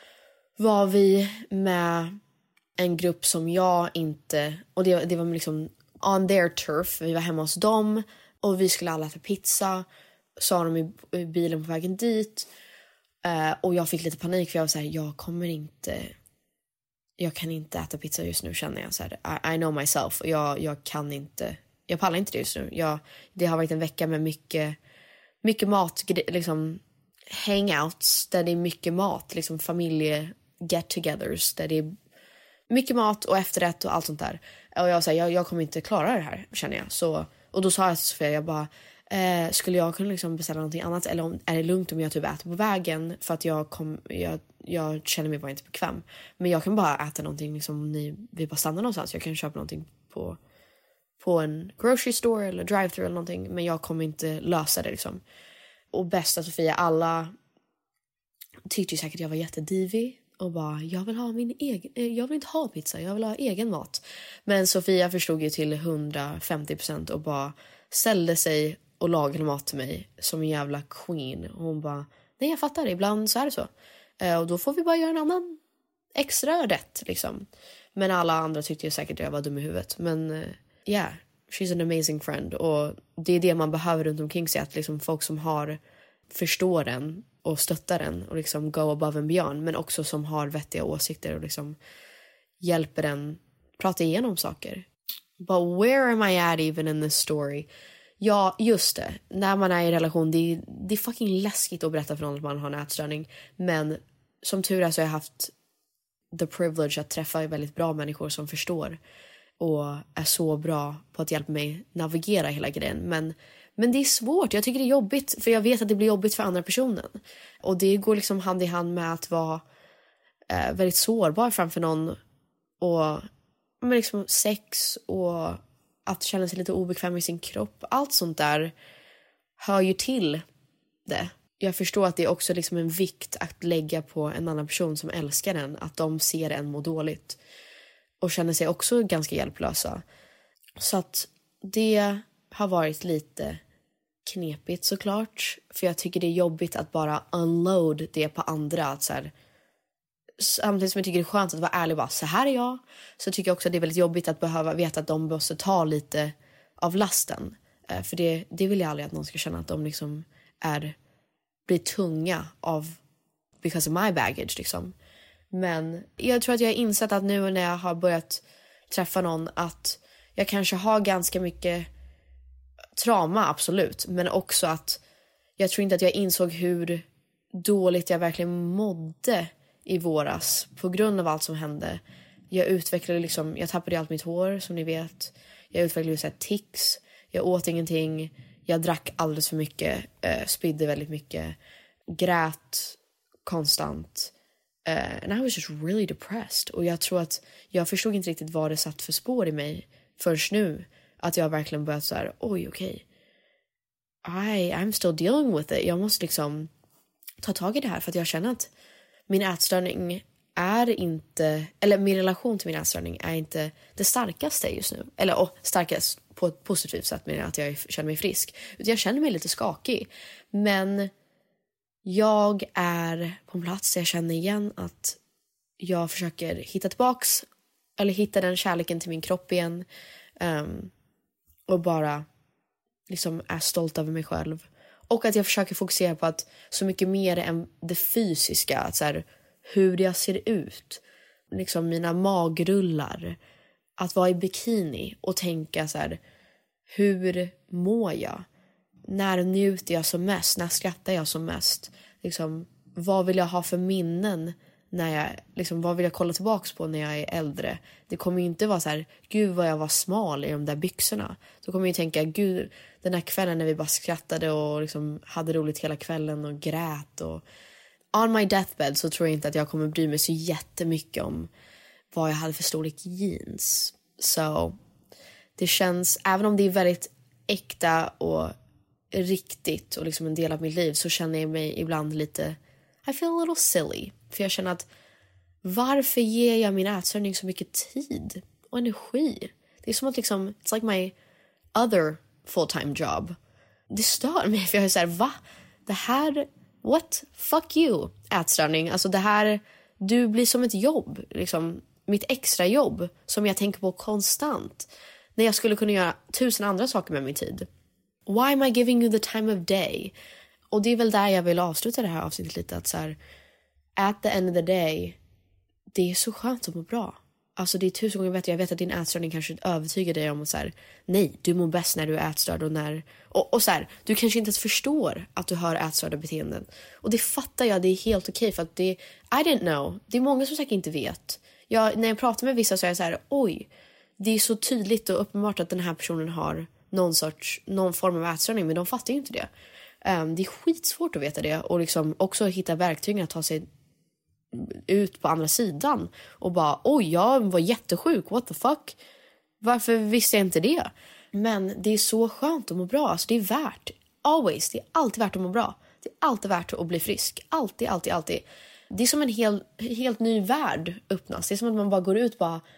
var vi med en grupp som jag inte... Och det, det var liksom on their turf. Vi var hemma hos dem och vi skulle alla äta pizza. sa de i, i bilen på vägen dit. Uh, och jag fick lite panik för jag var så här, jag kommer inte... Jag kan inte äta pizza just nu, känner jag. Så här, I, I know myself. Jag, jag kan inte... Jag pallar inte det just nu. Jag, det har varit en vecka med mycket, mycket mat, liksom hangouts där det är mycket mat, liksom familje get-togethers där det är mycket mat och efterrätt och allt sånt där. Och jag säger jag, jag kommer inte klara det här, känner jag. Så, och då sa jag till Sofia, jag bara, eh, skulle jag kunna liksom beställa någonting annat, eller om, är det lugnt om jag typ äter på vägen, för att jag, kom, jag, jag känner mig bara inte bekväm. Men jag kan bara äta någonting, liksom, ni, vi bara stannar någonstans. Jag kan köpa någonting på, på en grocery store eller drive-thru eller någonting, men jag kommer inte lösa det liksom. Och bästa Sofia, alla tyckte ju säkert jag var jättedivig och bara, jag vill ha min egen, jag vill inte ha pizza, jag vill ha egen mat. Men Sofia förstod ju till hundrafemtio procent och bara ställde sig och lagade mat till mig som en jävla queen. Och hon bara, nej jag fattar, ibland så är det så. Och då får vi bara göra en annan extra rätt liksom. Men alla andra tyckte ju säkert att jag var dum i huvudet. Men ja, yeah, she's an amazing friend. Och det är det man behöver runt omkring sig, att liksom folk som har, förstår den och stöttar den och liksom go above and beyond, men också som har vettiga åsikter och liksom hjälper den prata igenom saker. But where am I at even in this story? Ja, just det. När man är i relation, det är, det är fucking läskigt att berätta för någon att man har en ätstörning. Men som tur är så har jag haft the privilege att träffa väldigt bra människor som förstår och är så bra på att hjälpa mig navigera hela grejen. Men Men det är svårt, jag tycker det är jobbigt, för jag vet att det blir jobbigt för andra personen. Och det går liksom hand i hand med att vara eh, väldigt sårbar framför någon. Och men liksom sex och att känna sig lite obekväm i sin kropp. Allt sånt där hör ju till det. Jag förstår att det är också liksom en vikt att lägga på en annan person som älskar en. Att de ser en må dåligt. Och känner sig också ganska hjälplösa. Så att det har varit lite knepigt såklart, för jag tycker det är jobbigt att bara unload det på andra, att så här, samtidigt som jag tycker det är skönt att vara ärlig och bara, så här är jag, så tycker jag också att det är väldigt jobbigt att behöva veta att de måste ta lite av lasten, för det, det vill jag aldrig att någon ska känna att de liksom är, blir tunga av because of my baggage liksom. Men jag tror att jag har insett att nu när jag har börjat träffa någon, att jag kanske har ganska mycket trauma, absolut. Men också att jag tror inte att jag insåg hur dåligt jag verkligen mådde i våras på grund av allt som hände. Jag utvecklade liksom, jag tappade allt mitt hår som ni vet. Jag utvecklade så här tics. Jag åt ingenting. Jag drack alldeles för mycket. Eh, spydde väldigt mycket. Grät konstant. Eh, and I was just really depressed. Och jag tror att jag förstod inte riktigt vad det satt för spår i mig först nu. Att jag verkligen börjat så här, oj okej. Okay. I, I'm still dealing with it. Jag måste liksom ta tag i det här, för att jag känner att min ätstörning är inte, eller min relation till min ätstörning är inte det starkaste just nu. Eller oh, starkast på ett positivt sätt, med att jag känner mig frisk. Utan jag känner mig lite skakig. Men jag är på en plats där jag känner igen att jag försöker hitta tillbaks, eller hitta den kärleken till min kropp igen. Um, och bara liksom är stolt över mig själv. Och att jag försöker fokusera på att så mycket mer än det fysiska, att så här, hur jag ser ut, liksom mina magrullar, att vara i bikini och tänka så här, hur mår jag, när njuter jag som mest, när skrattar jag som mest, liksom, vad vill jag ha för minnen när jag, liksom, vad vill jag kolla tillbaks på när jag är äldre. Det kommer ju inte vara så här, gud vad jag var smal i de där byxorna. Då kommer jag tänka, gud, den här kvällen när vi bara skrattade och liksom hade roligt hela kvällen och grät. Och on my deathbed så tror jag inte att jag kommer bry mig så jättemycket om vad jag hade för storlek jeans. Så det känns, även om det är väldigt äkta och riktigt och liksom en del av mitt liv, så känner jag mig ibland lite, I feel a little silly. För jag känner att, varför ger jag min ätstörning så mycket tid och energi? Det är som att liksom, it's like my other full-time job. Det stör mig, för jag är så här, va? Det här, what? Fuck you, ätstörning. Alltså det här, du blir som ett jobb, liksom mitt extra jobb som jag tänker på konstant. När jag skulle kunna göra tusen andra saker med min tid. why am I giving you the time of day? Och det är väl där jag vill avsluta det här avsnittet lite. Att så här, at the end of the day, det är så skönt att må bra. Alltså det är tusen gånger bättre. Jag vet att din ätstörning kanske övertygar dig om att så här, nej, du mår bäst när du är ätstörd. Och, när, och, och så här, du kanske inte ens förstår att du har ätstörda beteenden. Och det fattar jag, det är helt okej. För att det, I didn't know. Det är många som säkert inte vet. Jag, när jag pratar med vissa så är jag så här, oj, det är så tydligt och uppenbart att den här personen har någon sorts, någon form av ätstörning. Men de fattar ju inte det. Um, det är skitsvårt att veta det. Och liksom också hitta verktyg att ta sig ut på andra sidan och bara, oj, jag var jättesjuk, what the fuck, varför visste jag inte det? Men det är så skönt att må bra, alltså det är värt, always, det är alltid värt att må bra, det är alltid värt att bli frisk, alltid, alltid, alltid. Det är som en hel, helt ny värld öppnas, det är som att man bara går ut och bara,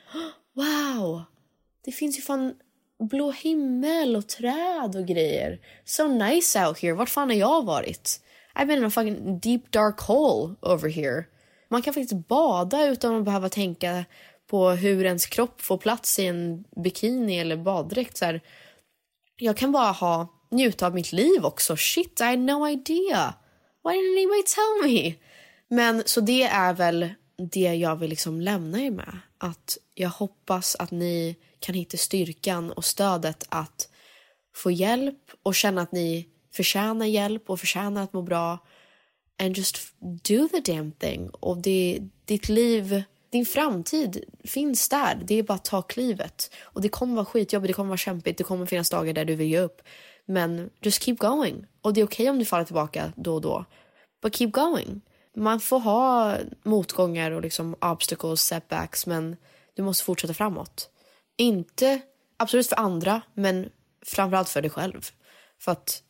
wow, det finns ju fan blå himmel och träd och grejer, so nice out here, vart fan har jag varit? I've been in a fucking deep dark hole over here. Man kan faktiskt bada utan att behöva tänka på hur ens kropp får plats i en bikini eller baddräkt. Så här, jag kan bara ha njuta av mitt liv också. Shit, I had no idea. Why didn't anybody tell me? Men så det är väl det jag vill liksom lämna er med. Att jag hoppas att ni kan hitta styrkan och stödet att få hjälp och känna att ni förtjänar hjälp och förtjänar att må bra. And just do the damn thing. Och det, ditt liv, din framtid finns där. Det är bara att ta klivet. Och det kommer vara skitjobbigt, det kommer vara kämpigt. Det kommer finnas dagar där du vill ge upp. Men just keep going. Och det är okej om du faller tillbaka då och då. But keep going. Man får ha motgångar och liksom obstacles, setbacks. Men du måste fortsätta framåt. Inte absolut för andra, men framförallt för dig själv. För att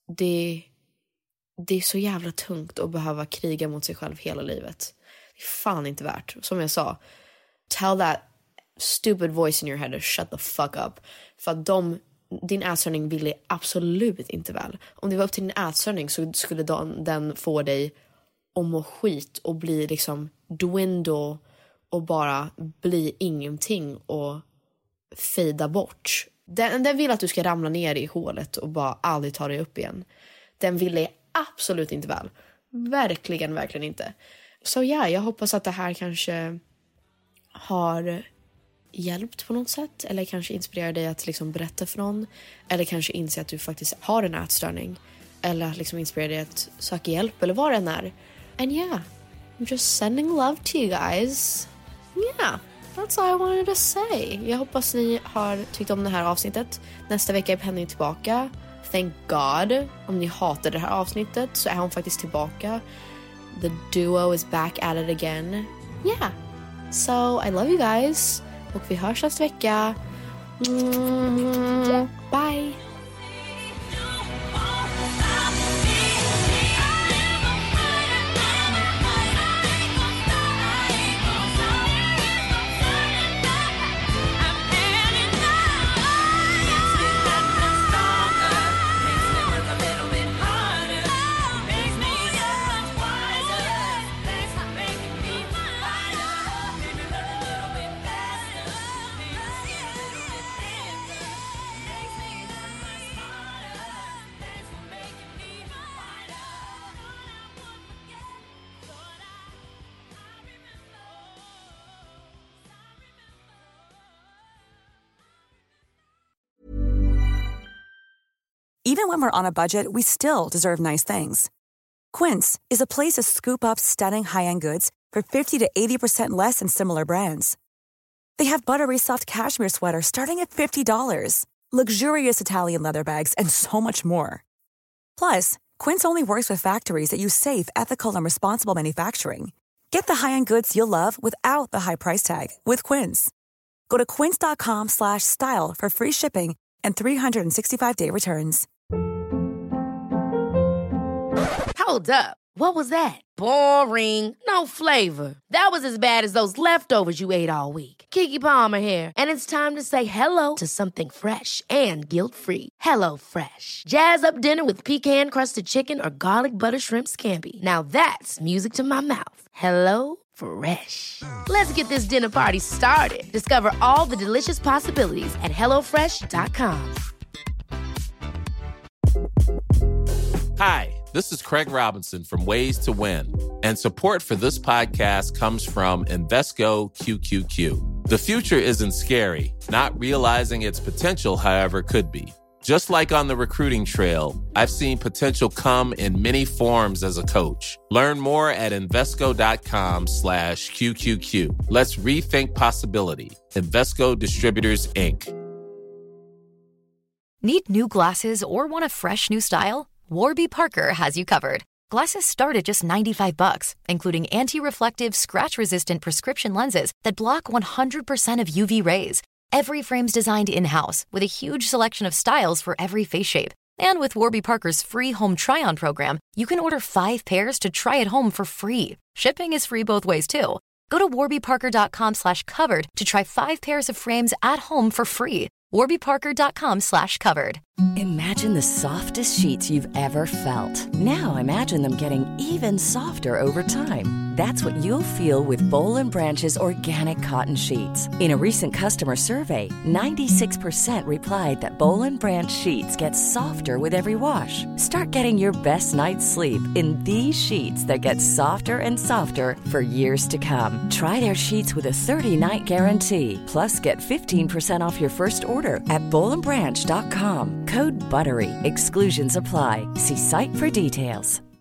det Det är så jävla tungt att behöva kriga mot sig själv hela livet. Det är fan inte värt. Som jag sa, tell that stupid voice in your head to shut the fuck up. För att de, din ätstörning vill dig absolut inte väl. Om det var upp till din ätstörning så skulle den, den få dig att må skit och bli liksom dwindle och bara bli ingenting och fejda bort. Den, den vill att du ska ramla ner i hålet och bara aldrig ta dig upp igen. Den vill dig absolut inte väl. Verkligen, verkligen inte. Så ja, jag hoppas att det här kanske har hjälpt på något sätt. Eller kanske inspirerar dig att liksom berätta för någon. Eller kanske inse att du faktiskt har en ätstörning. Eller att liksom inspirera dig att söka hjälp eller vad det än är. And yeah, I'm just sending love to you guys. Yeah, that's all I wanted to say. Jag hoppas ni har tyckt om det här avsnittet. Nästa vecka är Penny tillbaka. Thank God. Om ni hatar det här avsnittet så är hon faktiskt tillbaka. The duo is back at it again. Yeah. So I love you guys. Och vi hörs nästa vecka. Mm, bye. Even when we're on a budget, we still deserve nice things. Quince is a place to scoop up stunning high-end goods for fifty to eighty percent less than similar brands. They have buttery soft cashmere sweaters starting at fifty dollars, luxurious Italian leather bags, and so much more. Plus, Quince only works with factories that use safe, ethical, and responsible manufacturing. Get the high-end goods you'll love without the high price tag with Quince. Go to quince.com slash style for free shipping and three sixty-five day returns. Hold up. What was that? Boring. No flavor. That was as bad as those leftovers you ate all week. Keke Palmer here. And it's time to say hello to something fresh and guilt-free. Hello Fresh. Jazz up dinner with pecan-crusted chicken or garlic butter shrimp scampi. Now that's music to my mouth. Hello Fresh. Let's get this dinner party started. Discover all the delicious possibilities at hello fresh dot com. Hi, this is Craig Robinson from Ways to Win, and support for this podcast comes from Invesco Q Q Q. The future isn't scary. Not realizing its potential, however, could be. Just like on the recruiting trail, I've seen potential come in many forms as a coach. Learn more at Invesco.com slash QQQ. Let's rethink possibility. Invesco Distributors, Incorporated. Need new glasses or want a fresh new style? Warby Parker has you covered. Glasses start at just ninety-five bucks, including anti-reflective, scratch-resistant prescription lenses that block one hundred percent of U V rays. Every frame's designed in-house with a huge selection of styles for every face shape. And with Warby Parker's free home try-on program, you can order five pairs to try at home for free. Shipping is free both ways, too. Go to warbyparker.com slash covered to try five pairs of frames at home for free. warbyparker.com slash covered. Imagine the softest sheets you've ever felt. Now imagine them getting even softer over time. That's what you'll feel with Boll and Branch's organic cotton sheets. In a recent customer survey, ninety-six percent replied that Boll and Branch sheets get softer with every wash. Start getting your best night's sleep in these sheets that get softer and softer for years to come. Try their sheets with a thirty-night guarantee. Plus, get fifteen percent off your first order at boll and branch dot com. Code BUTTERY. Exclusions apply. See site for details.